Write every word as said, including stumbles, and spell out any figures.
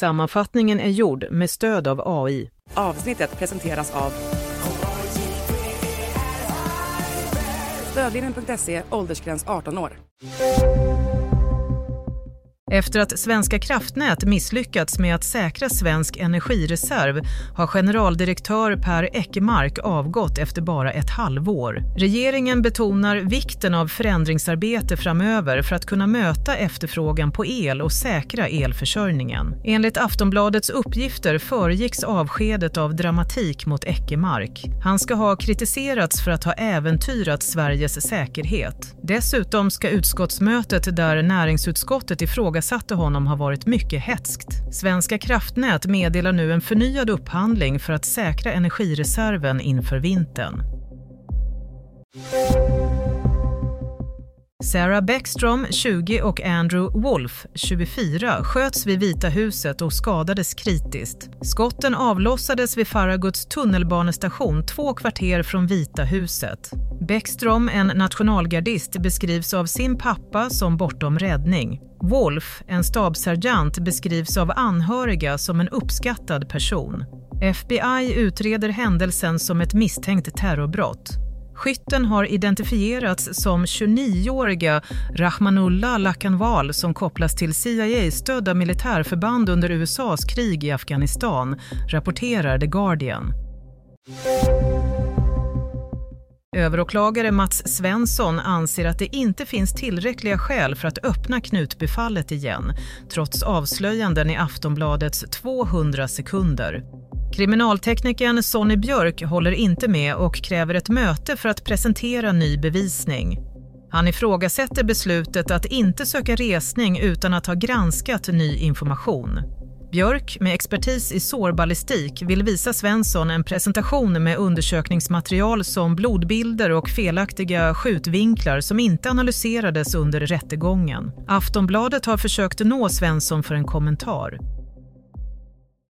Sammanfattningen är gjord med stöd av A I. Avsnittet presenteras av Stödlinjen punkt se, åldersgräns arton år. Efter att Svenska kraftnät misslyckats med att säkra svensk energireserv har generaldirektör Per Eckermark avgått efter bara ett halvår. Regeringen betonar vikten av förändringsarbete framöver för att kunna möta efterfrågan på el och säkra elförsörjningen. Enligt Aftonbladets uppgifter föregicks avskedet av dramatik mot Eckermark. Han ska ha kritiserats för att ha äventyrat Sveriges säkerhet. Dessutom ska utskottsmötet där näringsutskottet ifrågasatte satte honom har varit mycket hätskt. Svenska kraftnät meddelar nu en förnyad upphandling för att säkra energireserven inför vintern. Sarah Bäckström, tjugo, och Andrew Wolf, tjugofyra, sköts vid Vita huset och skadades kritiskt. Skotten avlossades vid Farraguts tunnelbanestation två kvarter från Vita huset. Bäckström, en nationalgardist, beskrivs av sin pappa som bortom räddning. Wolf, en stabssergeant, beskrivs av anhöriga som en uppskattad person. F B I utreder händelsen som ett misstänkt terrorbrott. Skytten har identifierats som tjugonioåriga Rahmanullah Lakanwal som kopplas till C I A-stödda militärförband under U S A:s krig i Afghanistan, rapporterar The Guardian. Överåklagare Mats Svensson anser att det inte finns tillräckliga skäl för att öppna Knutbyfallet igen, trots avslöjanden i Aftonbladets tvåhundra sekunder. Kriminalteknikern Sonny Björk håller inte med och kräver ett möte för att presentera ny bevisning. Han ifrågasätter beslutet att inte söka resning utan att ha granskat ny information. Björk, med expertis i sårballistik, vill visa Svensson en presentation med undersökningsmaterial som blodbilder och felaktiga skjutvinklar som inte analyserades under rättegången. Aftonbladet har försökt nå Svensson för en kommentar.